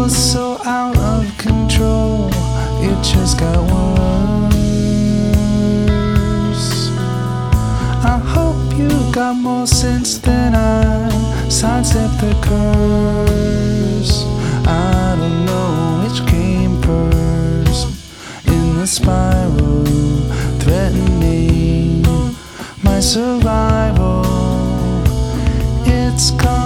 feels so out of control. It just got worse. I hope you got more sense than I. Sidestep the curse. I don't know which came first. In the spiral, threatening my survival. It's gone.